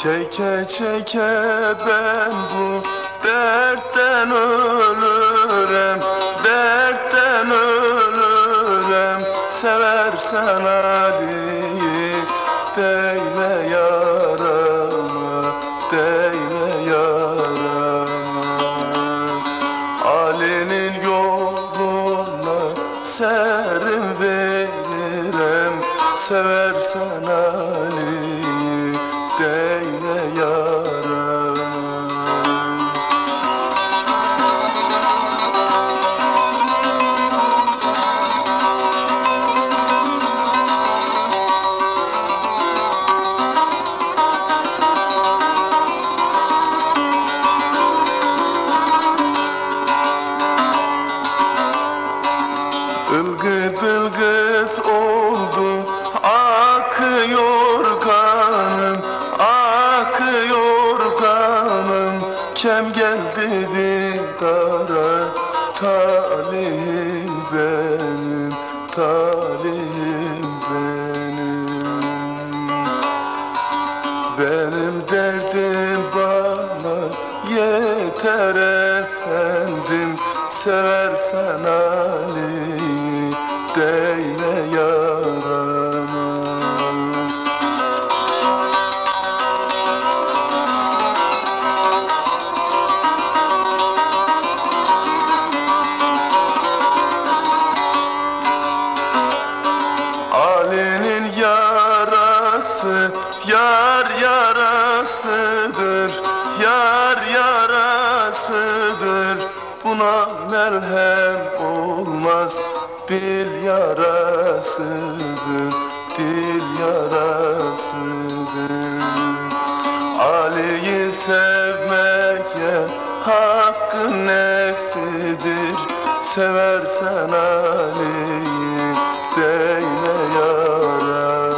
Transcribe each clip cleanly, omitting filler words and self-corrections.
Çeke çeke ben bu dertten ölürüm, dertten ölürüm. Seversen Ali'yi değme yarama, değme yarama. Ali'nin yoluna serim veririm. Seversen Ali'yi değme yarama. Ilgıt ılgıt oldu, akıyor kanım, akıyor kanım. Kem geldi dildara, talihim benim, talihim benim. Benim derdim bana yeter efendim. Seversen Ali'yi değme yarama. Ali'nin yarası yar yarasıdır, yar yarasıdır. Buna merhem olmaz, dil yarasıdır, dil yarasıdır. Ali'yi sevmeye hakkın nesidir? Seversen Ali'yi değme yarama.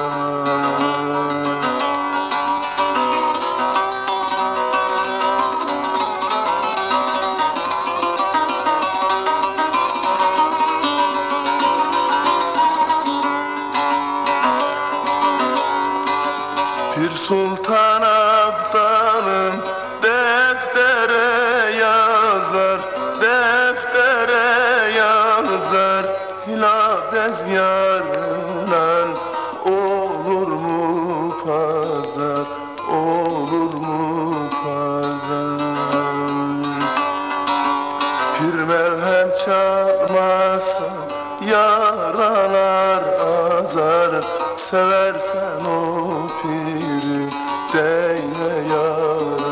Pir Sultan Abdalım deftere yazar, deftere yazar. Hilabez yarınan olur mu pazar, olur mu pazar? Pir merhem çarmasa yaralar azar. Seversen o piri değme yara.